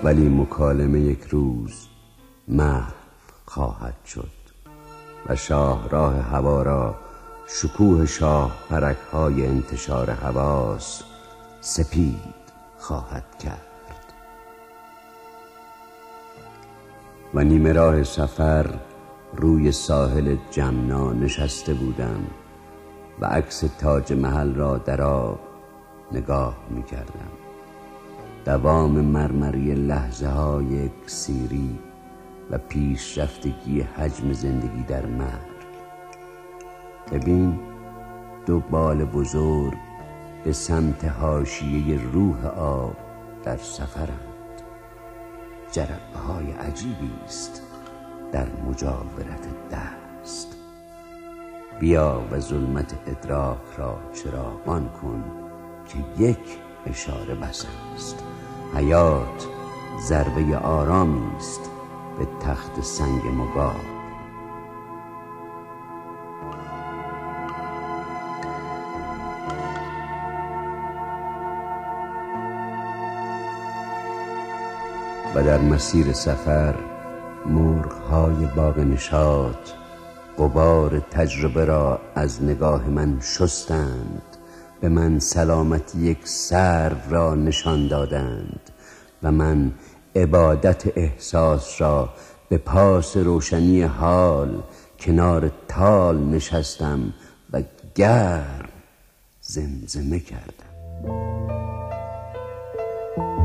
ولی مکالمه یک روز محو خواهد شد و شاهراه هوا را شکوه شاه پرک‌های انتشار حواس سپید خواهد کرد. و نیمه راه سفر روی ساحل جمنا نشسته بودم و عکس تاج محل را در آب نگاه می کردم. دوام مرمری لحظه های اکسیری و پیشرفتگی حجم زندگی در مرگ. ببین، دو بال بزرگ به سمت حاشیه روح آب در سفرند. جرقه‌های عجیبی است در مجاورت دست. بیا و ظلمت ادراک را چراغان کن که یک اشاره بس است. حیات ضربه آرامی است به تخت سنگ مبار. و در مسیر سفر مرغ‌های باغ نشاط غبار تجربه را از نگاه من شستند، به من سلامتی یک سرو را نشان دادند و من عبادت احساس را به پاس روشنی حال کنار تال نشستم و گرم زمزمه کردم.